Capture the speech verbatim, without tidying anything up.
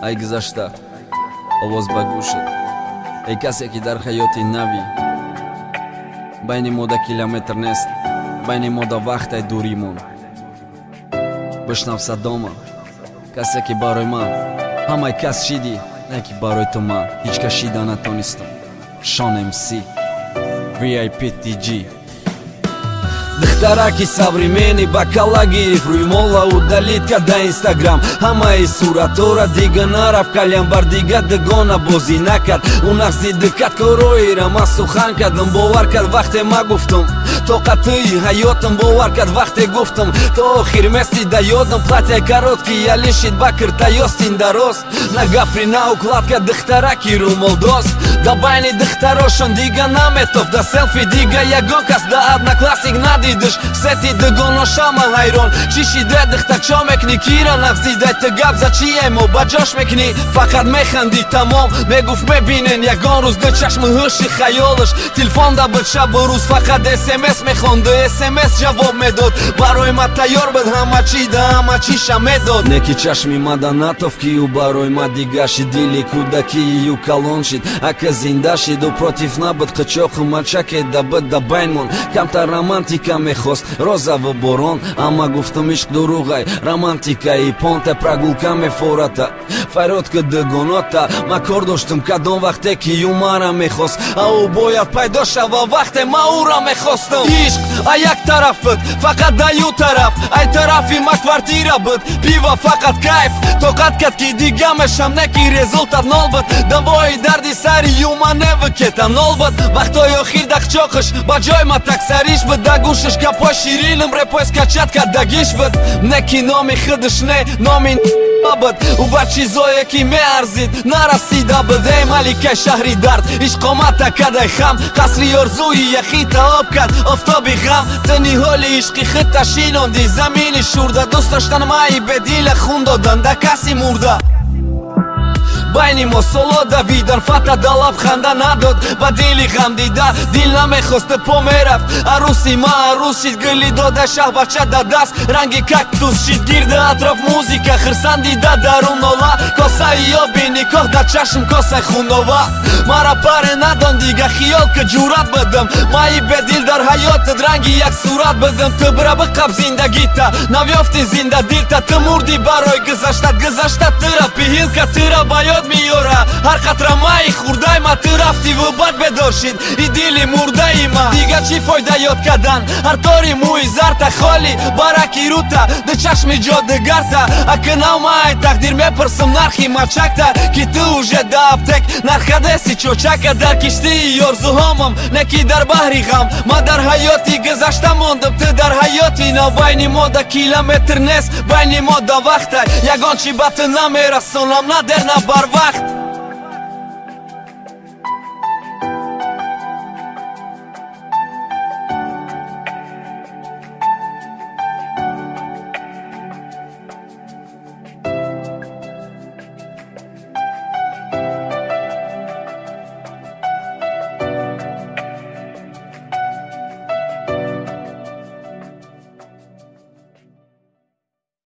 ай гузашта овоз ба гӯшат, эй касе ки дар ҳаёти навӣ, байни мода километр нест, байни мода вақтай дуримон. Бишнав садома, касе ки барои ман ҳамаи кас шидӣ, не ки барои ту ман ҳеҷ кас шида натонистам. Шон эм си ви ай пи ти ҷи духтараки савримени бакалагиев рӯи мола удалид карда инстаграм, ҳамаи суратора дига нарафт, калям бар дига дигона бозӣ накард. Он нағзи диккат короира ман сухан кардам, бовар кард вақте ма гуфтам, тоқатии ҳаётам бовар кард вақте гуфтам, то охир местида ёдам платья короткий, я лишит бакр таёстин дароз, на гафри на укладка духтараки румолдоз, да байни духтарошон дига наметофт, да селфи дига ягон кас да одноклассник надидиш, сети дигоно шама ҳайрон, чӣ шиде духта чо мекни, кира нағзи дай ты гап за чиемо ба ҷош мекни, фақат механди тамом, мегуфт мебинен ягон рӯз ду чашми ҳуши хаёлаш, телефон да буд шабу рӯз фақат смс мехонду, смс ҷавоб медод, барои ма тайёр буд ҳама чӣ да ҳама чиша медод. Не ки чашми ма да натофт ки ӯ барои ма дига шид, дили кӯдакии ӯ калон шид, ака зинда шид, ӯ против набуд қичоқу мачаке да буд да байн мон, камтар романтика мехост розаву борон, ама гуфтам ишқ дуруғай, романтика и понта прогулка мефората, фарёдка дигонота, ма кор доштам кадом вақте ки ӯ мара мехост, а ӯ бояд пайдо шава вақте ма ӯра мехостам. Ишқ а як тараф буд, фақат да ю тараф, ай тарафи ма квартира буд, пива фақат кайф, тоқат кад ки дига мешам, не ки результат нол буд, давои дарди сари ю ма невикета нол буд, вақтои охир да қчоқаш ба ҷой ма так сариш буд, да гӯшаш гапои шириным репой скачат кардагиш буд, не ки номи худаш не номи буд, ӯ ба чизое ки меарзид нарасида буд. Эй маликаи шаҳри дард, ишқомата кадай хам, қасри орзуи яхита об кад офтоби ғам, ты ниҳоли ишқи хита шинонди замини шурда, дӯст доштан маи бедила хун додан да каси мурда, байни мо соло давидан, фата да лаб ханда надод, ба дили ғам дида дил намехост по мерафт, аруси ма арус шид, гули дода шаҳбача да даст, ранги кактус шид, гирда атроф музика хирсандида дарун нола, косаи ёби никоҳ да чашм косаи хунова, мара паре надон дига хиёл ки ҷурат будам, маи бедил дар ҳаётат ранги як сурат будам, ты бира биқаб зиндагита навёфти зинда дилта, ты мурди барои гузаштат, гузашта тыра пиҳилка тыра ба ёд миёра, ҳар қатра маи хурдаи ма ты рафти ву бад бедошид, и дили мурдаи ма дига чӣ фоида ёд кардан, ҳар тори мӯи зарта холи бараки рута, ду чашми ҷодигарта, акнав маи тақдир мепурсам нархи мачакта, ки ту уже да аптек нархадеси чочака, дар киштии ёрзуҳомам не ки дар баҳри ғам, ма дар ҳаёти гузашта мондам, ты дар ҳаёти нав, байни мо да километр нест, байни мо да вақтай, ягон чӣ ба ту намерасонам на дер на бар вақт.